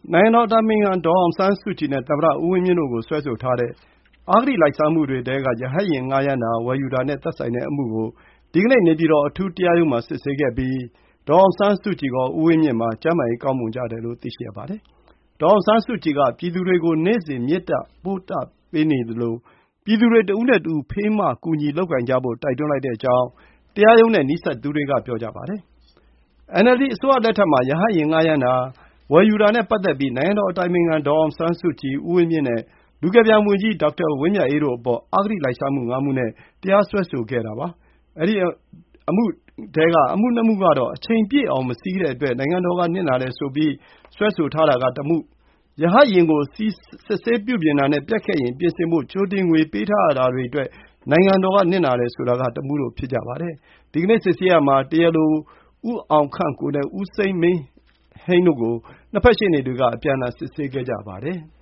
နိုင်ငံတော်အတိုင်ပင်ခံဒေါ်အောင်ဆန်းစုကြည်နဲ့သမ္မတဦးဝင်းမြင့်တို့ကိုစွဲဆိုထားတဲ့ အဂတိလိုက်စားမှုတွေထဲက ရဟတ်ယာဉ်ငှားရမ်းတာ၊ ဝယ်ယူတာနဲ့သက်ဆိုင်တဲ့အမှုကို ဒီကနေ့ နေပြည်တော်အထူးတရားရုံးမှာစစ်ဆေးခဲ့ပြီး ဒေါ်အောင်ဆန်းစုကြည်ရော ဦးဝင်းမြင့်ပါ ကျန်းမာရေးကောင်းမွန်ကြတယ်လို့သိရှိရပါတယ်။ ဒေါ်အောင်ဆန်းစုကြည်က ပြည်သူတွေကို နေ့စဉ်မေတ္တာပို့သပေးနေသလို ပြည်သူတွေတဦးနဲ့တဦး ဖေးမကူညီလုပ်ကိုင်ကြဖို့ တိုက်တွန်းလိုက်ကြောင်း တရားရုံးနဲ့နီးစပ်သူတွေက ပြောကြပါတယ်။ NLD အစိုးရလက်ထက်မှာ ရဟတ်ယာဉ်ငှားရမ်းတာ၊ ဝယ်ယူတာနဲ့ပတ်သက်ပြီး နိုင်ငံတော်အတိုင်ပင်ခံဒေါ်အောင်ဆန်းစုကြည်၊ ဦးဝင်းမြင့်နဲ့ လူကယ်ပြန်ဝန်ကြီးဒေါက်တာဝင်းမြတ်အေးတို့အပေါ် အဂတိလိုက်စားမှု ၅ မှုနဲ့ တရားစွဲဆိုခဲ့တာပါ။ အဲဒီအမှုထဲက အမှု 2 မှုကတော့ အချိန်ပြည့်အောင်မစီးတဲ့အတွက် နိုင်ငံတော်ကနစ်နာတယ်ဆိုပြီး စွဲဆိုထားတာက 1 မှု၊ ရဟတ်ယာဉ်ကိုစစ်ဆေးပြုပြင်တာနဲ့ ပျက်ခဲ့ရင်ပြင်ဆင်ဖို့ ကြိုတင်ငွေပေးထားရတာတွေအတွက် နိုင်ငံတော်ကနစ်နာတယ်ဆိုတာက 1 မှုတို့ ဖြစ်ကြပါတယ်။ ဒီကနေ့စစ်ဆေးရာမှာ တရားလို ဦးအောင်ခန့်ကိုနဲ့ ဦးစိမ်းမင်းဟိန်းတို့ကို နှစ်ဘက်ရှေ့နေတွေက အပြန်အလှန်စစ်ဆေးခဲ့ကြပါတယ်။